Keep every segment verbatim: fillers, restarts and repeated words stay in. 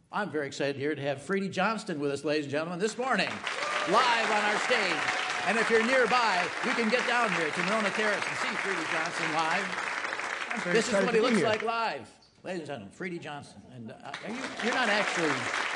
I'm very excited here to have Freddie Johnston with us, ladies and gentlemen, this morning, live on our stage. And if you're nearby, you can get down here to Monona Terrace and see Freddie Johnston live. This is what he looks like live. Ladies and gentlemen, Freddie Johnston. And uh, are you, you're not actually...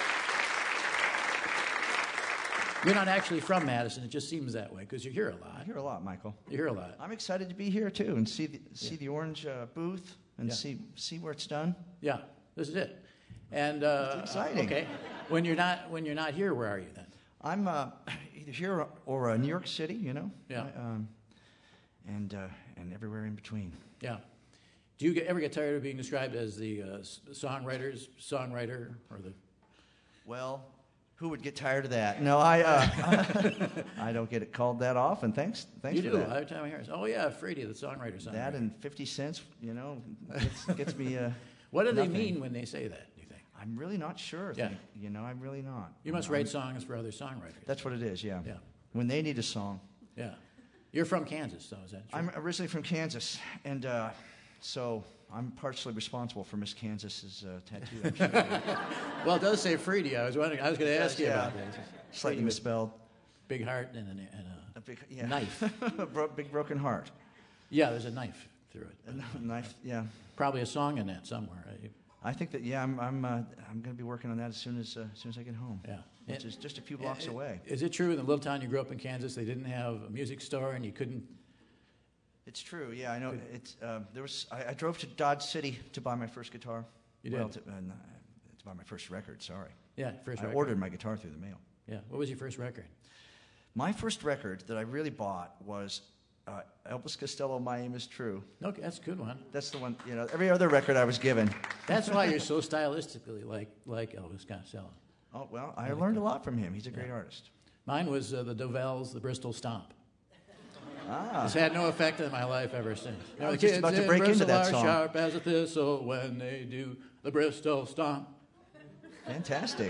You're not actually from Madison. It just seems that way because you're here a lot. I hear a lot, Michael. You hear a lot. I'm excited to be here too and see the, see yeah. the orange uh, booth and yeah. see see where it's done. Yeah, this is it. And uh, it's exciting. Okay, when you're not when you're not here, where are you then? I'm uh, either here or uh, New York City. You know. Yeah. I, um, and uh, and everywhere in between. Yeah. Do you get, ever get tired of being described as the uh, songwriter's songwriter or the? Well. Who would get tired of that? No, I uh, I don't get it called that often. Thanks, thanks you for do. that. Every time I hear it, oh yeah, Freddie, the songwriter. songwriter. That and fifty cents, you know, gets, gets me. Uh, what do nothing. they mean when they say that? Do you think? I'm really not sure. Yeah. Think, you know, I'm really not. You must I'm, write songs for other songwriters. That's what it is. Yeah. Yeah. When they need a song. Yeah. You're from Kansas, so is that true? I'm originally from Kansas, and uh, so. I'm partially responsible for Miss Kansas's uh, tattoo. I'm sure. Well, it does say Freddie. I was wondering. I was going to ask you yeah. about that. Slightly misspelled. Big heart and a, and a, a big, yeah. knife. a bro- big broken heart. Yeah, there's a knife through it. A knife. Yeah. Probably a song in that somewhere. Right? I think that. Yeah, I'm. I'm. Uh, I'm going to be working on that as soon as uh, as soon as I get home. Yeah. Which is just a few blocks it, away. Is it true in the little town you grew up in Kansas they didn't have a music store and you couldn't? It's true, yeah. I know. It's uh, there was. I, I drove to Dodge City to buy my first guitar. You did. Well, to, uh, to buy my first record. Sorry. Yeah, first. I record. ordered my guitar through the mail. Yeah. What was your first record? My first record that I really bought was uh, Elvis Costello. My Aim Is True. Okay, that's a good one. That's the one. You know, every other record I was given. That's why you're so stylistically like like Elvis Costello. Oh well, I learned a lot from him. He's a great yeah. artist. Mine was uh, the Dovells, the Bristol Stomp. Ah. It's had no effect on my life ever since. You know, I was the just kids about to in break Bristol into that are song. sharp as a thistle when they do the Bristol Stomp. Fantastic.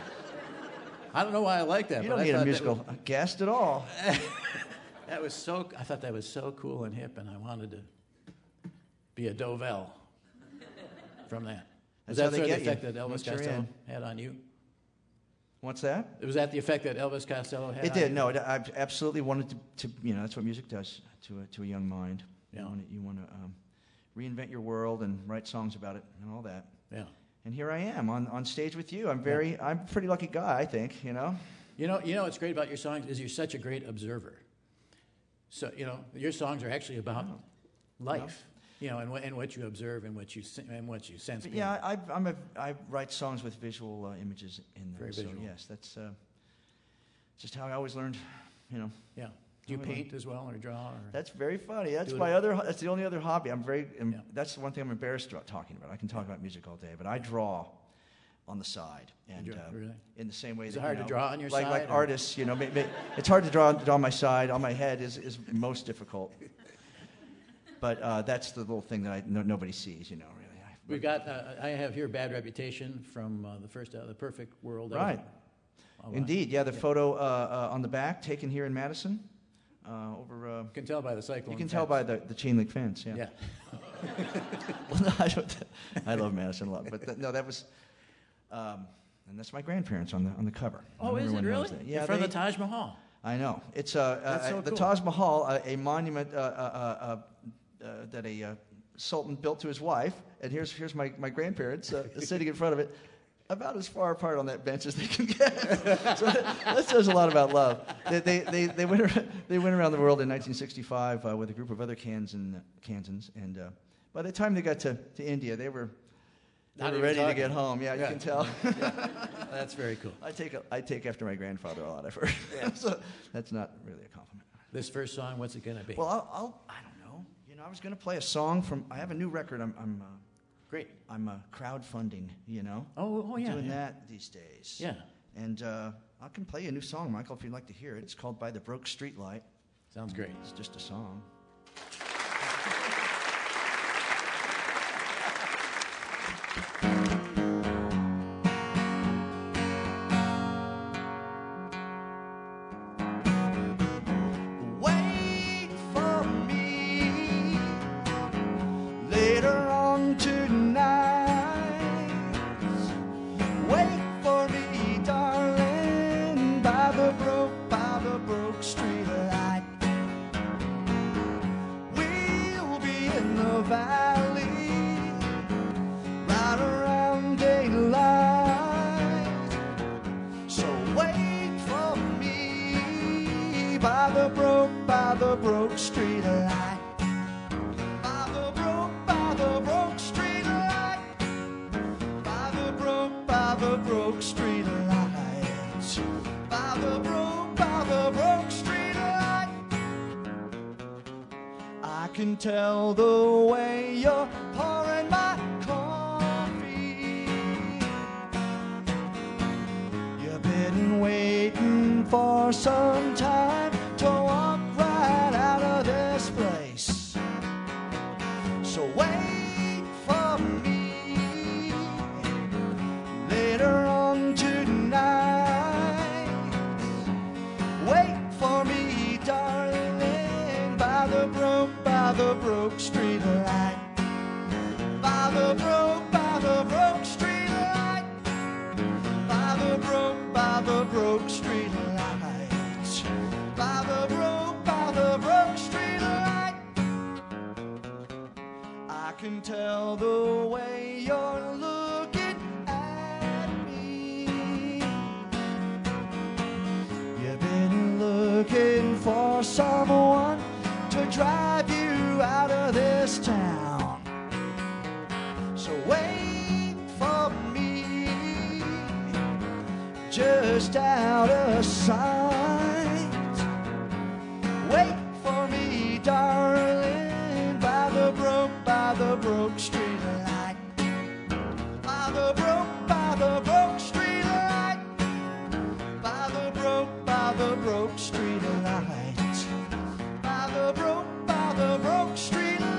I don't know why I like that. You but don't I need a thought musical that was, guest at all. that was so. I thought that was so cool and hip, and I wanted to be a Dovell from that. Was That's that how they sort of get the effect you. that Elvis Once you're Costello in. had on you? What's that? Was that the effect that Elvis Costello had? It on did. you? No, it, I absolutely wanted to, to. You know, that's what music does to a, to a young mind. Yeah. You want to, you want to um, reinvent your world and write songs about it and all that. Yeah. And here I am on, on stage with you. I'm very. Yeah. I'm a pretty lucky guy, I think. You know. You know. You know what's great about your songs is you're such a great observer. So you know your songs are actually about Oh. life. You know, and, wh- and what you observe and what you sen- and what you sense. But yeah, I, I'm a. I write songs with visual uh, images in them. Very so visual. Yes, that's uh, just how I always learned. You know. Yeah. Do you how I learned. paint as well or draw? Or? That's very funny. That's Do it my all. other. That's the only other hobby. I'm very. I'm, Yeah. That's the one thing I'm embarrassed about talking about. I can talk about music all day, but I draw on the side, and draw, uh, really? in the same way Is that it hard you to know, draw on your like, side, Like or- artists, you know, may, may, it's hard to draw, draw on my side. On my head is is most difficult. But uh, that's the little thing that I, no, nobody sees, you know. Really. I, We've got. Uh, I have here Bad Reputation from uh, the first uh, the Perfect World. Right. Oh, wow. Indeed, yeah. The Yeah. photo uh, uh, on the back, taken here in Madison, uh, over. Uh, You can tell by the cyclone. you can fence. tell by the, the chain link fence. Yeah. Yeah. Well, no, I, don't, I love Madison a lot, but th- no, that was, um, and that's my grandparents on the on the cover. Oh, is it Everyone knows really? that. Yeah, In front they- of the Taj Mahal. I know. It's uh, That's uh, so the cool. Taj Mahal, uh, a monument uh, uh, uh, uh, that a uh, sultan built to his wife, and here's here's my my grandparents uh, sitting in front of it. About as far apart on that bench as they can get. So that says a lot about love. They, they, they, they, went, around, they went around the world in nineteen sixty-five uh, with a group of other Kansan, Kansans, and uh, by the time they got to, to India, they were, they Not were even ready to talking. get home. Yeah, Yeah. you can tell. That's very cool. I take a, I take after my grandfather a lot, I've heard. Yeah. So that's not really a compliment. This first song, what's it gonna be? Well, I'll, I'll I don't know. You know, I was going to play a song from. I have a new record. I'm I'm uh, Great. I'm uh, crowdfunding. You know. Oh, oh yeah. Doing yeah. that these days. Yeah. And uh, I can play you a new song, Michael, if you'd like to hear it. It's called By the Broke Streetlight. Sounds great. It's just a song. Wait for me later on tonight. Wait for the broke street light. By the broke, by the broke street light. By the broke, by the broke street light. By the broke, by the broke street light. I can tell the way you're pouring my coffee. You've been waiting for some time to walk right out of this place. So wait for me later on tonight. Wait for me, darling, by the broke, by the broke street light. By the broke, by the broke street light. By the broke, by the broke street light. By the broke, by the broke street light. I can tell the way you're looking at me. You've been looking for someone to drive you out of this town. So wait for me just out of sight. Wait for me, darling, by the broke, by the broke street light. By the broke, by the broke street light. By the broke, by the broke street light. By the broke, by the broke street light.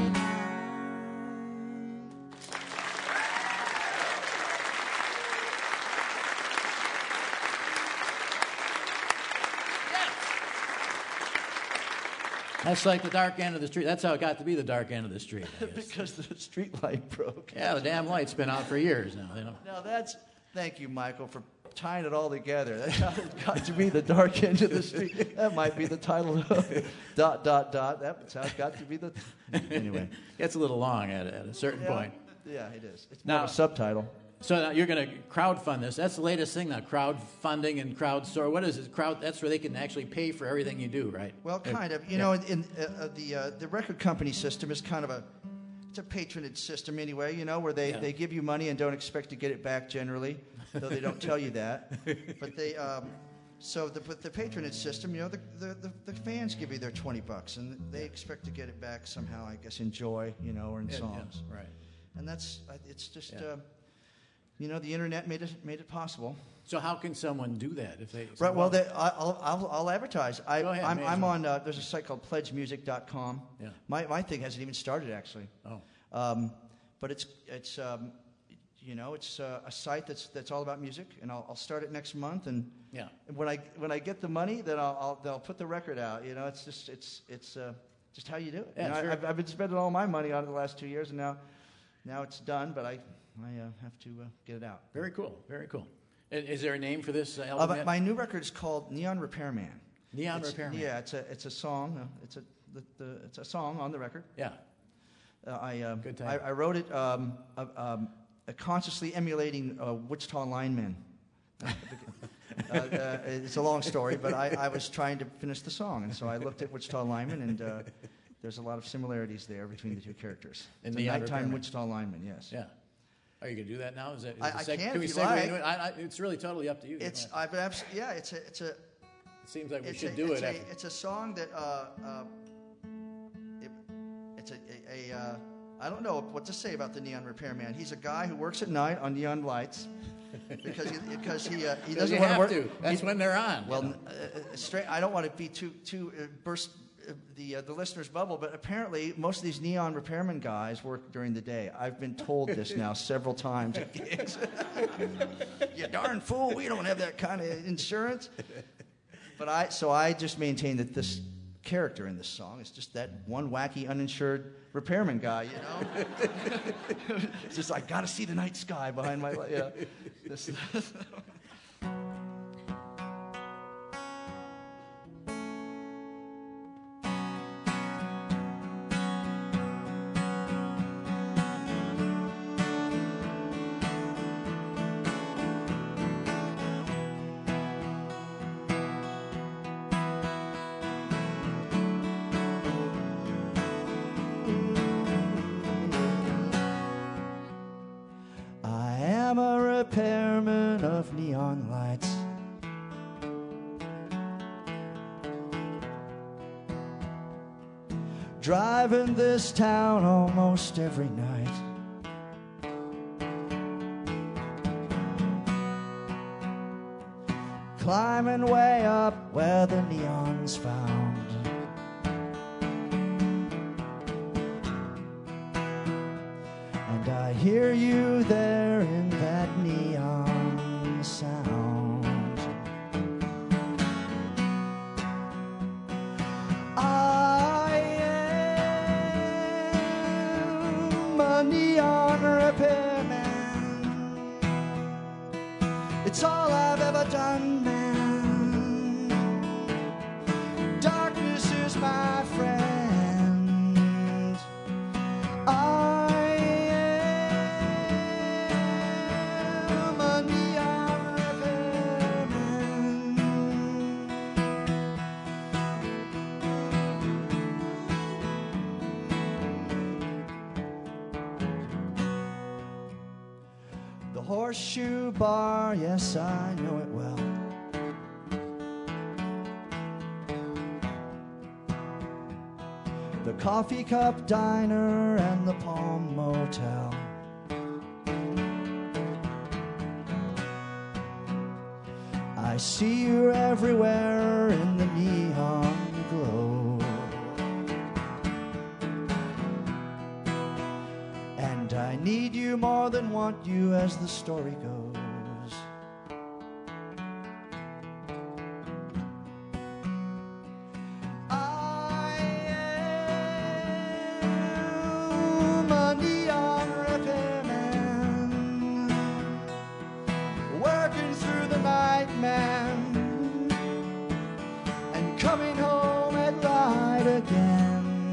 That's like the dark end of the street. That's how it got to be the dark end of the street, I guess. Because the street light broke. Yeah, the damn light's been out for years now. You know. Now that's, thank you, Michael, for tying it all together. That's how it got to be the dark end of the street. That might be the title of dot, dot, dot. That's how it got to be the, anyway. It's a little long at, at a certain Yeah, point. yeah, it is. It's more Now- of a subtitle. So now you're going to crowdfund this. That's the latest thing now, crowdfunding and crowdsource. What is it? Crowd. That's where they can actually pay for everything you do, right? Well, kind of. You Yeah. know, in, in uh, uh, the uh, the record company system is kind of a it's a patronage system anyway. You know, where they, Yeah. they give you money and don't expect to get it back generally, though they don't tell you that. But they um, so the but the patronage system, you know, the, the the the fans give you their twenty bucks and they expect to get it back somehow. I guess in joy, you know, or in Yeah, yeah, songs. right. And that's uh, it's just. Yeah. Uh, You know, the internet made it made it possible. So how can someone do that if they? Right. Well, they, I- I'll, I'll I'll advertise. I, Go ahead, I'm, may I'm as well. on. Uh, there's a site called pledge music dot com. Yeah. My my thing hasn't even started actually. Oh. Um, but it's it's um, you know it's uh, a site that's that's all about music, and I'll, I'll start it next month. And Yeah. and when I when I get the money, then I'll, I'll they'll put the record out. You know, it's just it's it's uh, just how you do it. Yeah, You know, I- sure. I've, I've been spending all my money on it the last two years, and now now it's done. But I I uh, have to uh, get it out. Very cool. Very cool. I- Is there a name for this uh, Uh, album? but yet? my new record is called Neon Repairman. Neon It's- Repairman. Yeah, it's a it's a song. uh, It's a the, the, it's a song on the record. Yeah. Uh, I, um, Good I title. I wrote it um, uh, um, uh, consciously emulating uh, Wichita linemen. uh, uh, it's a long story, but I, I was trying to finish the song, and so I looked at Wichita linemen, and uh, there's a lot of similarities there between the two characters. And It's a Neon nighttime Repairman. Wichita lineman, yes. Yeah. Are you gonna do that now? Is that? Is I- the I seg- can Can we if you segue like. into it? I, I, it's really totally up to you. It's Go ahead. I've abs- yeah, it's a it's a It seems like we it's should a, do it's it. A, after- it's a song that uh, uh, it, it's a, a, a uh, I don't know what to say about the Neon Repairman. He's a guy who works at night on neon lights because he, because he uh, he 'Cause doesn't you want to have work. to. That's he- when they're on. well, you know. uh, uh, straight. I don't want to be too too uh, burst uh, the uh, the listener's bubble, but apparently most of these neon repairman guys work during the day. I've been told this now several times at gigs. You darn fool! We don't have that kind of insurance. But I, so I just maintain that this character in this song is just that one wacky, uninsured repairman guy, you know? It's just like, gotta see the night sky behind my, li- yeah. This, repairman of neon lights. Driving this town almost every night. Climbing way up where the neon's found. And I hear you there in that neon sound. I am a neon repairman. It's all I've ever done, man. Darkness is my friend. I am a neon repairman. The Horseshoe Bar, yes, I know it well. The Coffee Cup Diner and the Palm Motel. I see you everywhere in the neon glow. And I need you more than want you, as the story goes. I am a neon repairman, working through the night, man, and coming home at night again.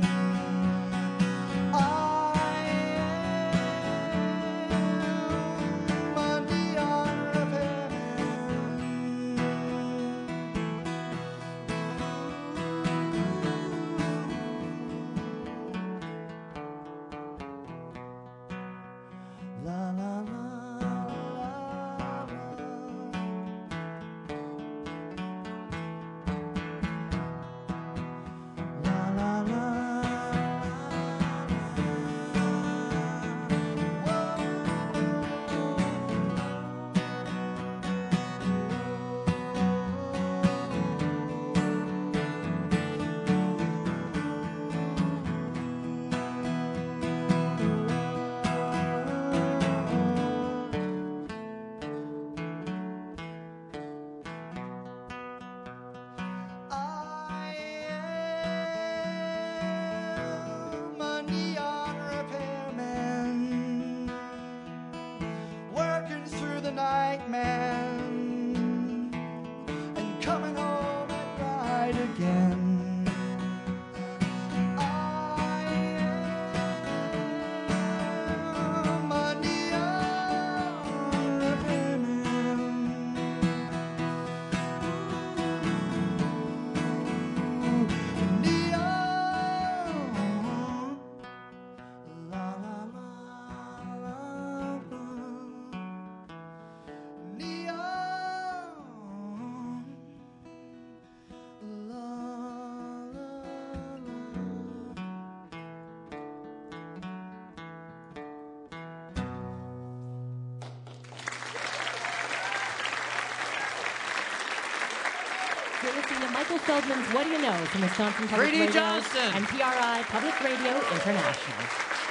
You're listening to Michael Feldman's What Do You Know from Wisconsin Public Freddie Radio Johnston. and P R I Public Radio International.